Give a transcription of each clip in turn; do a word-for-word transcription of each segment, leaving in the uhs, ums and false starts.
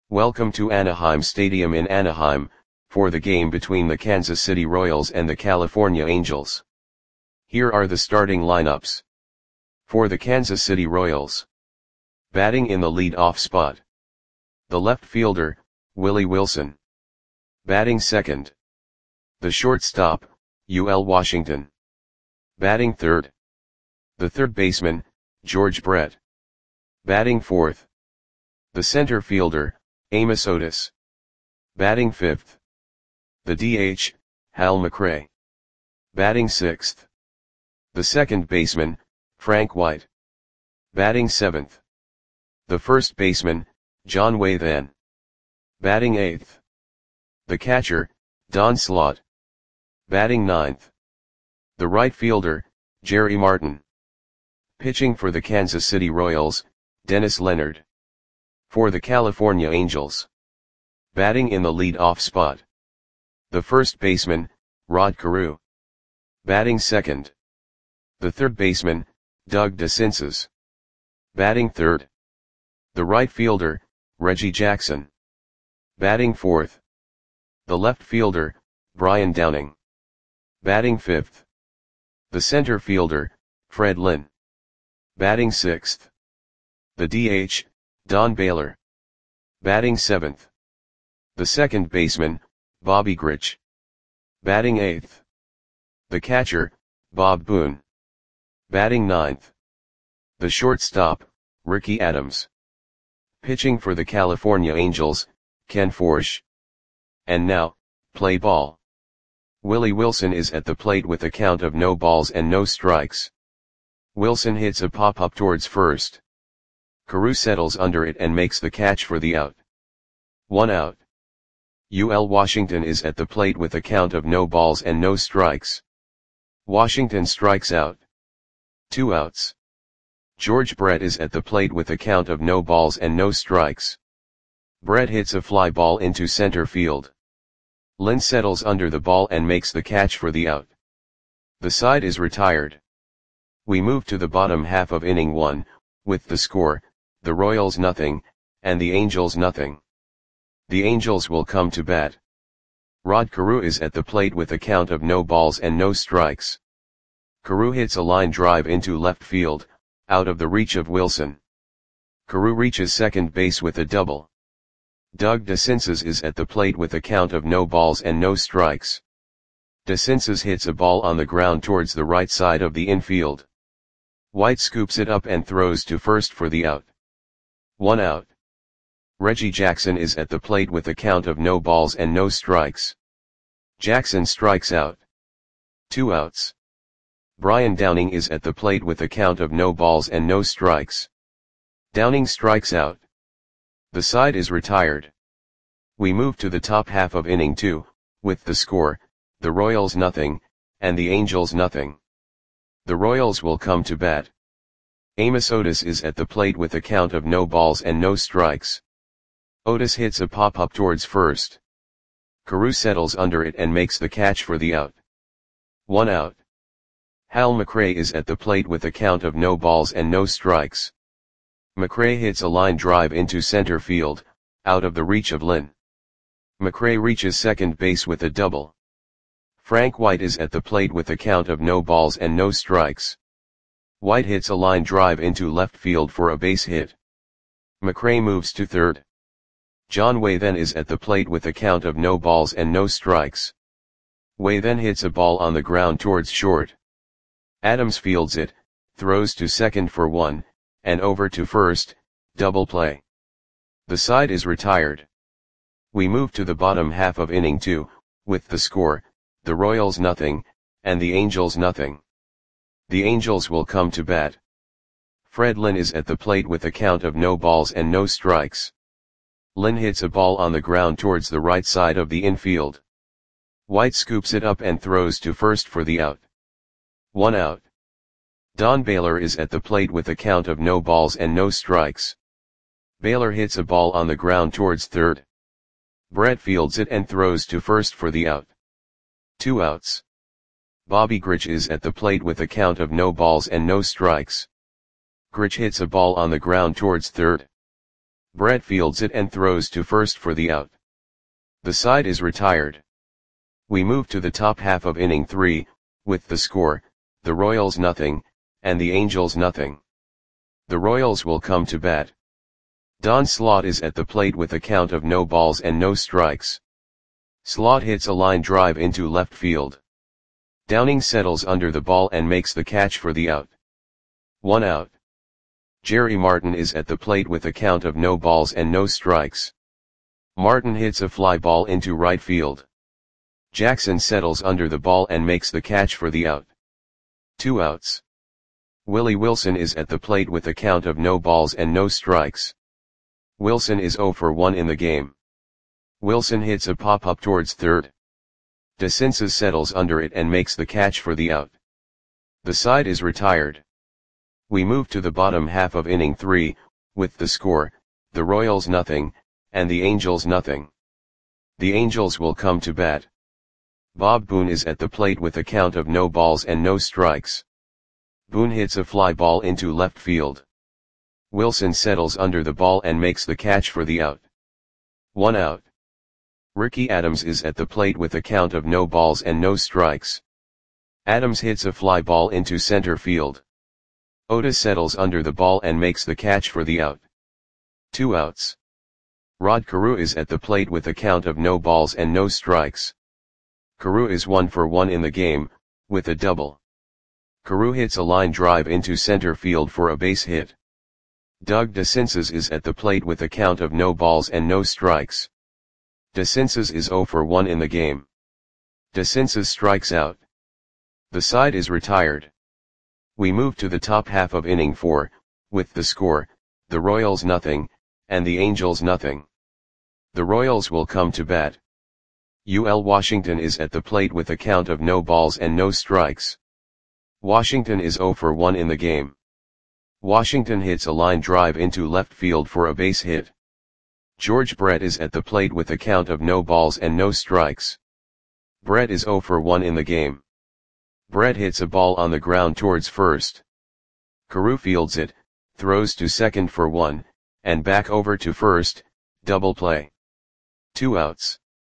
Welcome to Anaheim Stadium in Anaheim, for the game between the Kansas City Royals and the California Angels. Here are the starting lineups. For the Kansas City Royals. Batting in the lead-off spot. The left fielder, Willie Wilson. Batting second. The shortstop, U L Washington. Batting third. The third baseman, George Brett. Batting fourth. The center fielder, Amos Otis. Batting fifth. The D H, Hal McRae. Batting sixth. The second baseman, Frank White. Batting seventh. The first baseman, John Wathan. Batting eighth. The catcher, Don Slaught. Batting ninth. The right fielder, Jerry Martin. Pitching for the Kansas City Royals, Dennis Leonard. For the California Angels. Batting in the lead-off spot. The first baseman, Rod Carew. Batting second. The third baseman, Doug DeCinces. Batting third. The right fielder, Reggie Jackson. Batting fourth. The left fielder, Brian Downing. Batting fifth. The center fielder, Fred Lynn. Batting sixth. The D H, Don Baylor. Batting seventh. The second baseman, Bobby Grich. Batting eighth. The catcher, Bob Boone. Batting ninth. The shortstop, Ricky Adams. Pitching for the California Angels, Ken Forsch. And now, play ball. Willie Wilson is at the plate with a count of no balls and no strikes. Wilson hits a pop-up towards first. Carew settles under it and makes the catch for the out. One out. U L Washington is at the plate with a count of no balls and no strikes. Washington strikes out. Two outs. George Brett is at the plate with a count of no balls and no strikes. Brett hits a fly ball into center field. Lynn settles under the ball and makes the catch for the out. The side is retired. We move to the bottom half of inning one, with the score, the Royals nothing, and the Angels nothing. The Angels will come to bat. Rod Carew is at the plate with a count of no balls and no strikes. Carew hits a line drive into left field, out of the reach of Wilson. Carew reaches second base with a double. Doug DeCinces is at the plate with a count of no balls and no strikes. DeCinces hits a ball on the ground towards the right side of the infield. White scoops it up and throws to first for the out. One out. Reggie Jackson is at the plate with a count of no balls and no strikes. Jackson strikes out. Two outs. Brian Downing is at the plate with a count of no balls and no strikes. Downing strikes out. The side is retired. We move to the top half of inning two, with the score, the Royals nothing, and the Angels nothing. The Royals will come to bat. Amos Otis is at the plate with a count of no balls and no strikes. Otis hits a pop-up towards first. Carew settles under it and makes the catch for the out. One out. Hal McRae is at the plate with a count of no balls and no strikes. McRae hits a line drive into center field, out of the reach of Lynn. McRae reaches second base with a double. Frank White is at the plate with a count of no balls and no strikes. White hits a line drive into left field for a base hit. McRae moves to third. John Wathan is at the plate with a count of no balls and no strikes. Wathan hits a ball on the ground towards short. Adams fields it, throws to second for one, and over to first, double play. The side is retired. We move to the bottom half of inning two, with the score, the Royals nothing, and the Angels nothing. The Angels will come to bat. Fred Lynn is at the plate with a count of no balls and no strikes. Lynn hits a ball on the ground towards the right side of the infield. White scoops it up and throws to first for the out. One out. Don Baylor is at the plate with a count of no balls and no strikes. Baylor hits a ball on the ground towards third. Brett fields it and throws to first for the out. Two outs. Bobby Grich is at the plate with a count of no balls and no strikes. Grich hits a ball on the ground towards third. Brett fields it and throws to first for the out. The side is retired. We move to the top half of inning three, with the score, the Royals nothing, and the Angels nothing. The Royals will come to bat. Don Slaught is at the plate with a count of no balls and no strikes. Slaught hits a line drive into left field. Downing settles under the ball and makes the catch for the out. One out. Jerry Martin is at the plate with a count of no balls and no strikes. Martin hits a fly ball into right field. Jackson settles under the ball and makes the catch for the out. Two outs. Willie Wilson is at the plate with a count of no balls and no strikes. Wilson is oh for one in the game. Wilson hits a pop-up towards third. DeCinces settles under it and makes the catch for the out. The side is retired. We move to the bottom half of inning three, with the score, the Royals nothing, and the Angels nothing. The Angels will come to bat. Bob Boone is at the plate with a count of no balls and no strikes. Boone hits a fly ball into left field. Wilson settles under the ball and makes the catch for the out. One out. Ricky Adams is at the plate with a count of no balls and no strikes. Adams hits a fly ball into center field. Otis settles under the ball and makes the catch for the out. Two outs. Rod Carew is at the plate with a count of no balls and no strikes. Carew is one for one in the game, with a double. Carew hits a line drive into center field for a base hit. Doug DeCinces is at the plate with a count of no balls and no strikes. DeCinces is oh for one in the game. DeCinces strikes out. The side is retired. We move to the top half of inning four, with the score, the Royals nothing, and the Angels nothing. The Royals will come to bat. U L Washington is at the plate with a count of no balls and no strikes. Washington is oh for one in the game. Washington hits a line drive into left field for a base hit. George Brett is at the plate with a count of no balls and no strikes. Brett is oh for one in the game. Brett hits a ball on the ground towards first. Carew fields it, throws to second for one, and back over to first, double play. Two outs.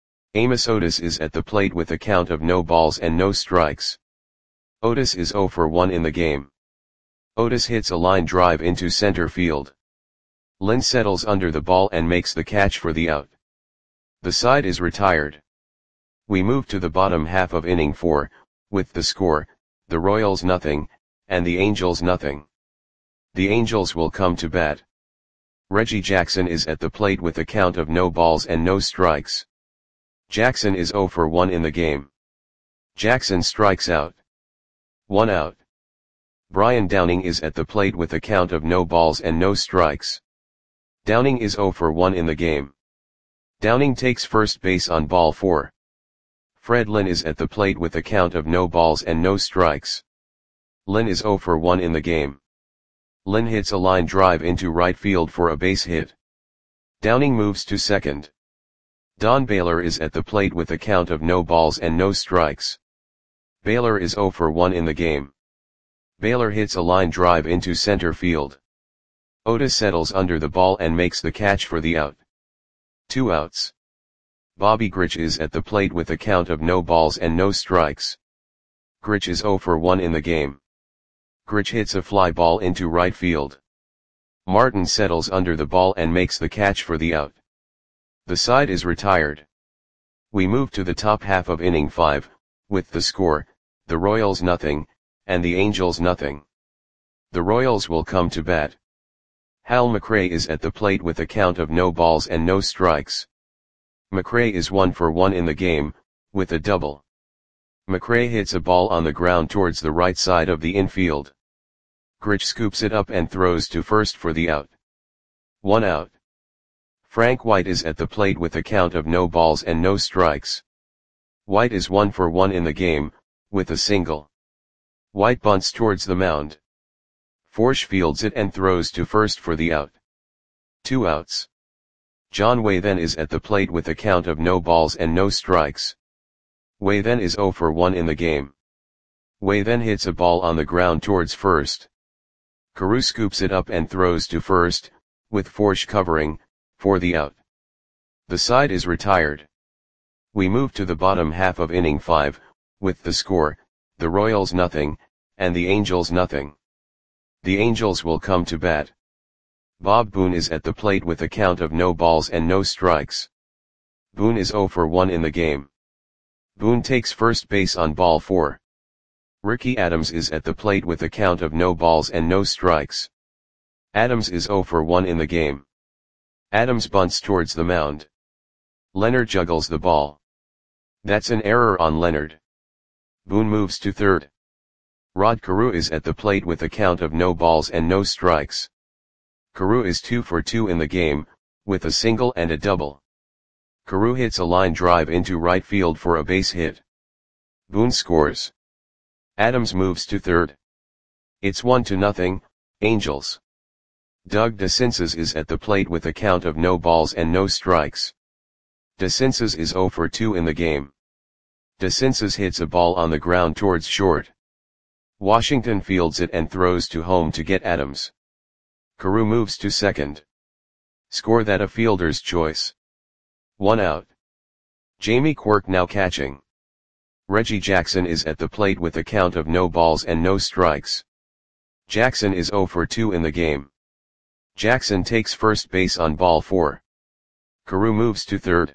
Amos Otis is at the plate with a count of no balls and no strikes. Otis is oh for one in the game. Otis hits a line drive into center field. Lynn settles under the ball and makes the catch for the out. The side is retired. We move to the bottom half of inning four, with the score, the Royals nothing, and the Angels nothing. The Angels will come to bat. Reggie Jackson is at the plate with a count of no balls and no strikes. Jackson is oh for one in the game. Jackson strikes out. One out. Brian Downing is at the plate with a count of no balls and no strikes. Downing is oh for one in the game. Downing takes first base on ball four. Fred Lynn is at the plate with a count of no balls and no strikes. Lynn is oh for one in the game. Lynn hits a line drive into right field for a base hit. Downing moves to second. Don Baylor is at the plate with a count of no balls and no strikes. Baylor is oh for one in the game. Baylor hits a line drive into center field. Otis settles under the ball and makes the catch for the out. Two outs. Bobby Grich is at the plate with a count of no balls and no strikes. Grich is oh for one in the game. Grich hits a fly ball into right field. Martin settles under the ball and makes the catch for the out. The side is retired. We move to the top half of inning five, with the score, the Royals nothing, and the Angels nothing. The Royals will come to bat. Hal McRae is at the plate with a count of no balls and no strikes. McRae is one for one in the game, with a double. McRae hits a ball on the ground towards the right side of the infield. Grich scoops it up and throws to first for the out. One out. Frank White is at the plate with a count of no balls and no strikes. White is one for one in the game, with a single. White bunts towards the mound. Forsch fields it and throws to first for the out. Two outs. John Way then is at the plate with a count of no balls and no strikes. Way then is oh for one in the game. Way then hits a ball on the ground towards first. Carew scoops it up and throws to first, with Forsh covering, for the out. The side is retired. We move to the bottom half of inning five, with the score, the Royals nothing, and the Angels nothing. The Angels will come to bat. Bob Boone is at the plate with a count of no balls and no strikes. Boone is oh for one in the game. Boone takes first base on ball four. Ricky Adams is at the plate with a count of no balls and no strikes. Adams is oh for one in the game. Adams bunts towards the mound. Leonard juggles the ball. That's an error on Leonard. Boone moves to third. Rod Carew is at the plate with a count of no balls and no strikes. Carew is two for two in the game, with a single and a double. Carew hits a line drive into right field for a base hit. Boone scores. Adams moves to third. It's one to nothing, Angels. Doug DeCinces is at the plate with a count of no balls and no strikes. DeCinces is oh for two in the game. DeCinces hits a ball on the ground towards short. Washington fields it and throws to home to get Adams. Carew moves to second. Score that a fielder's choice. One out. Jamie Quirk now catching. Reggie Jackson is at the plate with a count of no balls and no strikes. Jackson is oh for two in the game. Jackson takes first base on ball four. Carew moves to third.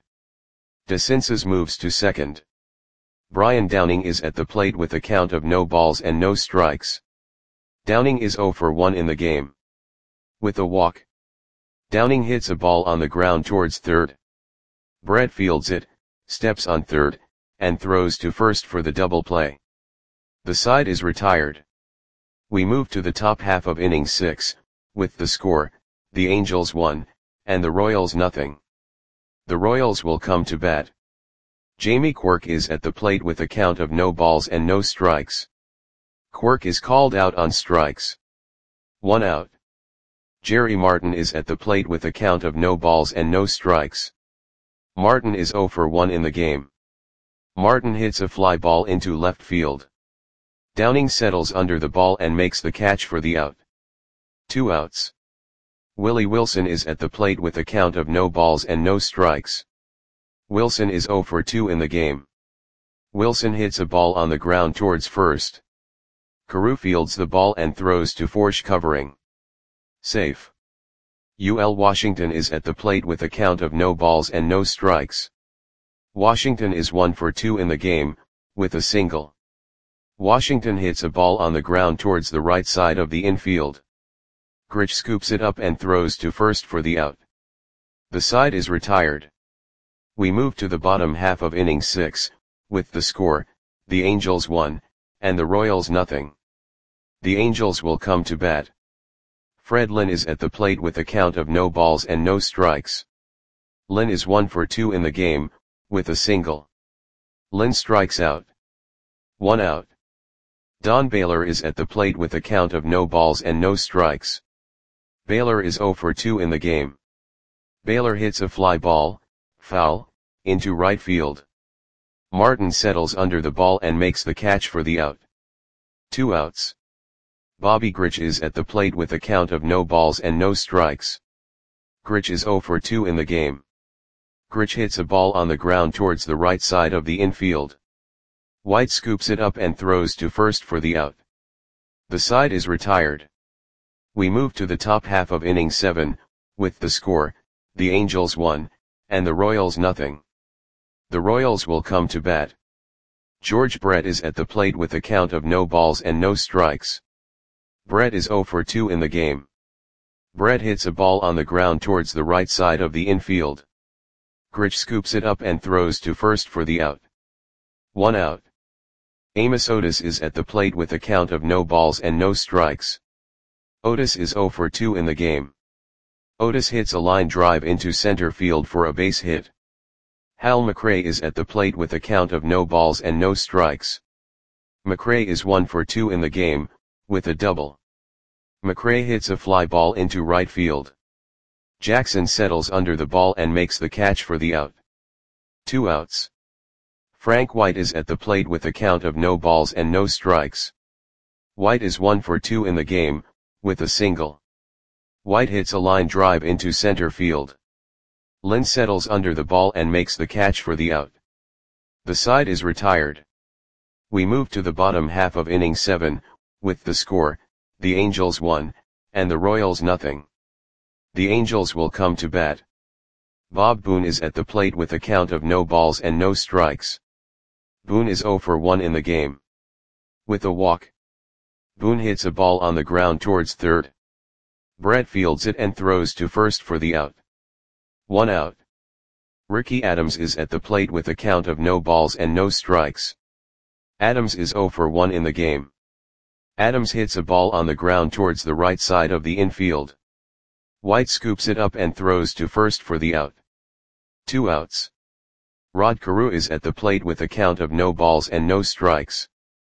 DeCinces moves to second. Brian Downing is at the plate with a count of no balls and no strikes. Downing is oh for one in the game. With a walk, Downing hits a ball on the ground towards third. Brett fields it, steps on third, and throws to first for the double play. The side is retired. We move to the top half of inning six, with the score, the Angels one, and the Royals nothing. The Royals will come to bat. Jamie Quirk is at the plate with a count of no balls and no strikes. Quirk is called out on strikes. One out. Jerry Martin is at the plate with a count of no balls and no strikes. Martin is oh for one in the game. Martin hits a fly ball into left field. Downing settles under the ball and makes the catch for the out. Two outs. Willie Wilson is at the plate with a count of no balls and no strikes. Wilson is oh for two in the game. Wilson hits a ball on the ground towards first. Carew fields the ball and throws to Forsh covering. Safe. U L Washington is at the plate with a count of no balls and no strikes. Washington is one for two in the game, with a single. Washington hits a ball on the ground towards the right side of the infield. Grich scoops it up and throws to first for the out. The side is retired. We move to the bottom half of inning six, with the score, the Angels one, and the Royals nothing. The Angels will come to bat. Fred Lynn is at the plate with a count of no balls and no strikes. Lynn is one for two in the game, with a single. Lynn strikes out. One out. Don Baylor is at the plate with a count of no balls and no strikes. Baylor is oh for two in the game. Baylor hits a fly ball, foul, into right field. Martin settles under the ball and makes the catch for the out. Two outs. Bobby Grich is at the plate with a count of no balls and no strikes. Grich is oh for two in the game. Grich hits a ball on the ground towards the right side of the infield. White scoops it up and throws to first for the out. The side is retired. We move to the top half of inning seven, with the score, the Angels one, and the Royals nothing. The Royals will come to bat. George Brett is at the plate with a count of no balls and no strikes. Brett is oh for two in the game. Brett hits a ball on the ground towards the right side of the infield. Grich scoops it up and throws to first for the out. One out. Amos Otis is at the plate with a count of no balls and no strikes. Otis is oh for two in the game. Otis hits a line drive into center field for a base hit. Hal McRae is at the plate with a count of no balls and no strikes. McRae is one for two in the game, with a double. McRae hits a fly ball into right field. Jackson settles under the ball and makes the catch for the out. Two outs. Frank White is at the plate with a count of no balls and no strikes. White is one for two in the game, with a single. White hits a line drive into center field. Lynn settles under the ball and makes the catch for the out. The side is retired. We move to the bottom half of inning seven, with the score, the Angels one, and the Royals nothing. The Angels will come to bat. Bob Boone is at the plate with a count of no balls and no strikes. Boone is oh for one in the game. With a walk, Boone hits a ball on the ground towards third. Brett fields it and throws to first for the out. One out. Ricky Adams is at the plate with a count of no balls and no strikes. Adams is oh for one in the game. Adams hits a ball on the ground towards the right side of the infield. White scoops it up and throws to first for the out. Two outs. Rod Carew is at the plate with a count of no balls and no strikes.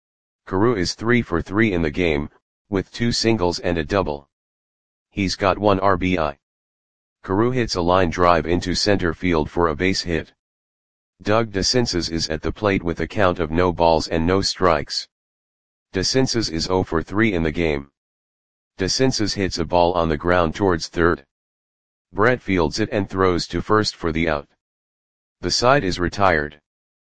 Carew is three for three in the game, with two singles and a double. He's got one R B I. Carew hits a line drive into center field for a base hit. Doug DeCinces is at the plate with a count of no balls and no strikes. DeCinces is oh for three in the game. DeCinces hits a ball on the ground towards third. Brett fields it and throws to first for the out. The side is retired.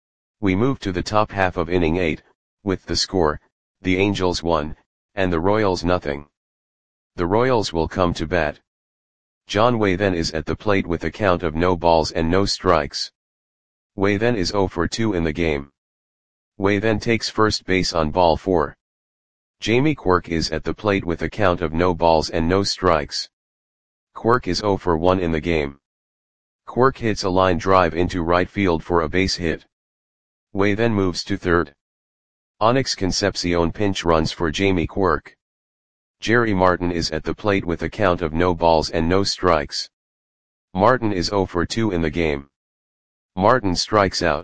We move to the top half of inning eight, with the score, the Angels one, and the Royals nothing. The Royals will come to bat. John Waythen is at the plate with a count of no balls and no strikes. Waythen is oh for two in the game. Waythen takes first base on ball four. Jamie Quirk is at the plate with a count of no balls and no strikes. Quirk is oh for one in the game. Quirk hits a line drive into right field for a base hit. Waythen moves to third. Onyx Concepcion pinch runs for Jamie Quirk. Jerry Martin is at the plate with a count of no balls and no strikes. Martin is oh for two in the game. Martin strikes out.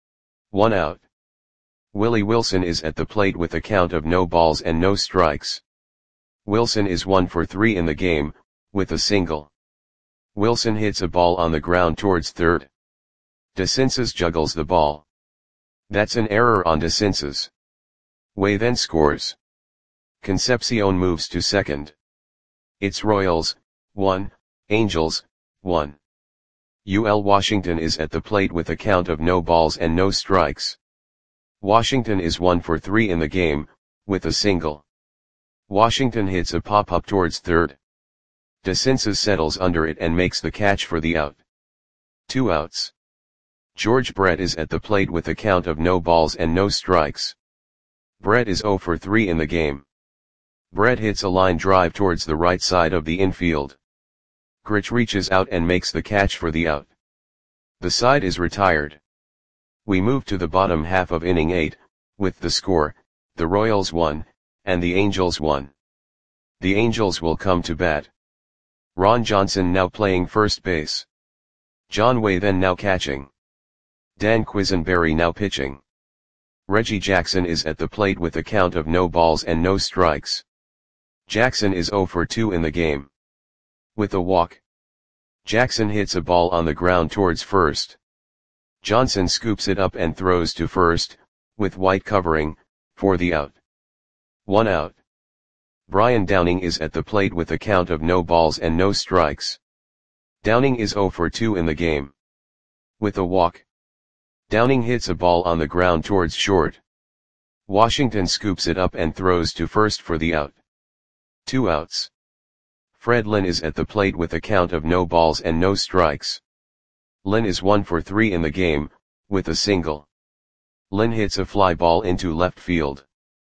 One out. Willie Wilson is at the plate with a count of no balls and no strikes. Wilson is one for three in the game, with a single. Wilson hits a ball on the ground towards third. DeCinces juggles the ball. That's an error on DeCinces. Waythen scores. Concepcion moves to second. It's Royals, one, Angels, one. U L Washington is at the plate with a count of no balls and no strikes. Washington is one for three in the game, with a single. Washington hits a pop-up towards third. DeCinces settles under it and makes the catch for the out. Two outs. George Brett is at the plate with a count of no balls and no strikes. Brett is oh for three in the game. Brett hits a line drive towards the right side of the infield. Grich reaches out and makes the catch for the out. The side is retired. We move to the bottom half of inning eight, with the score, the Royals one, and the Angels one. The Angels will come to bat. Ron Johnson now playing first base. John Waythen now catching. Dan Quisenberry now pitching. Reggie Jackson is at the plate with a count of no balls and no strikes. Jackson is oh for two in the game. With a walk, Jackson hits a ball on the ground towards first. Johnson scoops it up and throws to first, with White covering, for the out. One out. Brian Downing is at the plate with a count of no balls and no strikes. Downing is oh for two in the game. With a walk, Downing hits a ball on the ground towards short. Washington scoops it up and throws to first for the out. Two outs. Fred Lynn is at the plate with a count of no balls and no strikes. Lynn is one for three in the game, with a single. Lynn hits a fly ball into left field.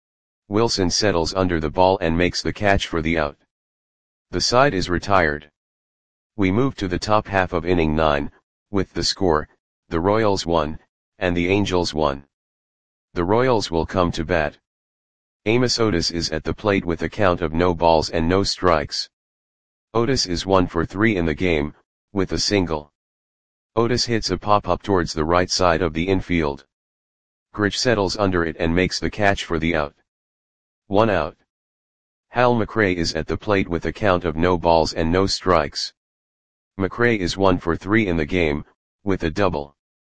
Wilson settles under the ball and makes the catch for the out. The side is retired. We move to the top half of inning nine, with the score, the Royals one, and the Angels one. The Royals will come to bat. Amos Otis is at the plate with a count of no balls and no strikes. Otis is one for three in the game, with a single. Otis hits a pop-up towards the right side of the infield. Grich settles under it and makes the catch for the out. One out. Hal McRae is at the plate with a count of no balls and no strikes. McRae is one for three in the game, with a double.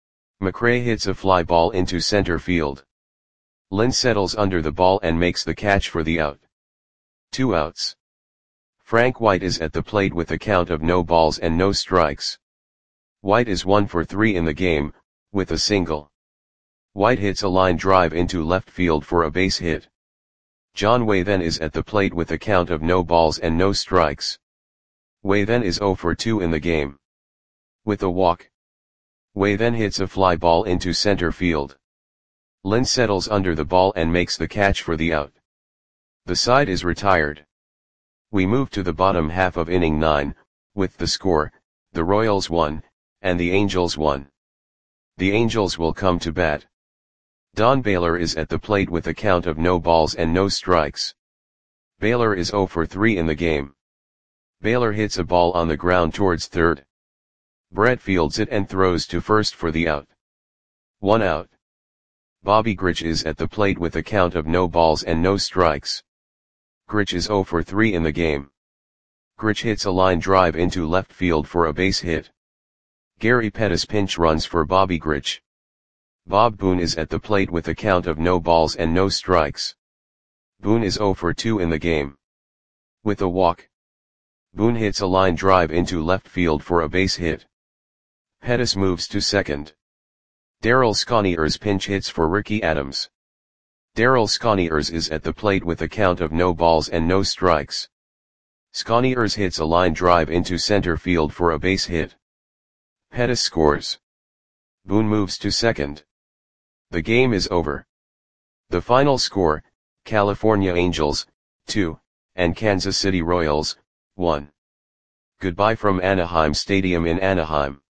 McRae hits a fly ball into center field. Lynn settles under the ball and makes the catch for the out. Two outs. Frank White is at the plate with a count of no balls and no strikes. White is one for three in the game, with a single. White hits a line drive into left field for a base hit. John Way then is at the plate with a count of no balls and no strikes. Way then is zero for two in the game. With a walk. Way then hits a fly ball into center field. Lynn settles under the ball and makes the catch for the out. The side is retired. We move to the bottom half of inning nine, with the score, the Royals won, and the Angels won. The Angels will come to bat. Don Baylor is at the plate with a count of no balls and no strikes. Baylor is zero for three in the game. Baylor hits a ball on the ground towards third. Brett fields it and throws to first for the out. One out. Bobby Grich is at the plate with a count of no balls and no strikes. Grich is zero for three in the game. Grich hits a line drive into left field for a base hit. Gary Pettis pinch runs for Bobby Grich. Bob Boone is at the plate with a count of no balls and no strikes. Boone is zero for two in the game. With a walk. Boone hits a line drive into left field for a base hit. Pettis moves to second. Darryl Sconiers pinch hits for Ricky Adams. Darryl Sconiers is at the plate with a count of no balls and no strikes. Sconiers hits a line drive into center field for a base hit. Pettis scores. Boone moves to second. The game is over. The final score, California Angels, two, and Kansas City Royals, one. Goodbye from Anaheim Stadium in Anaheim.